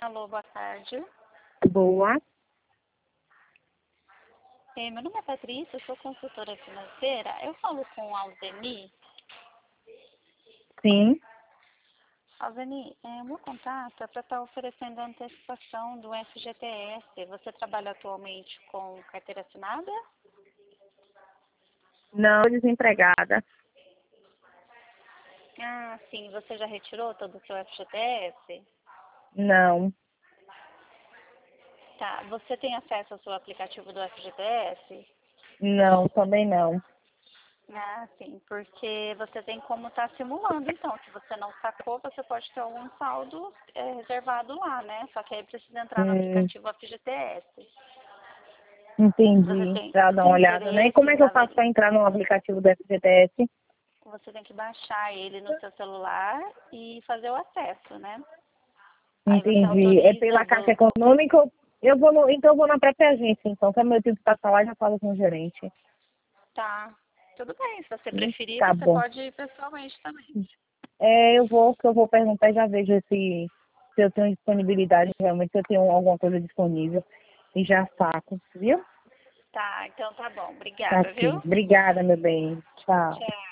Alô, boa tarde. Boa. Meu nome é Patrícia, eu sou consultora financeira. Eu falo com o Alzeni. Sim. Alzeni, o meu contato é para estar oferecendo a antecipação do FGTS. Você trabalha atualmente com carteira assinada? Não, desempregada. Ah, sim. Você já retirou todo o seu FGTS? Não. Tá. Você tem acesso ao seu aplicativo do FGTS? Não, também não. Ah, sim, porque você tem como estar simulando, então. Se você não sacou, você pode ter algum saldo reservado lá, né? Só que aí precisa entrar no Hum, aplicativo FGTS. Você entendi. tem, Pra dar uma tem olhada, né? E interesse como é em que eu faço para entrar no aplicativo do FGTS? você tem que baixar ele no seu celular e fazer o acesso, né? Aí você Entendi. É autoriza, pela Caixa Econômica? Então eu vou na própria agência, então. Que é meu tempo de passar lá e já falo com o gerente. tá, tudo bem. Se você preferir, Tá você bom. pode ir pessoalmente também. Que eu vou perguntar e já vejo se eu tenho disponibilidade realmente, se eu tenho alguma coisa disponível. E já saco, viu? Tá, então tá bom. Tá Obrigada, aqui. viu? Obrigada, meu bem. Tchau. Tchau.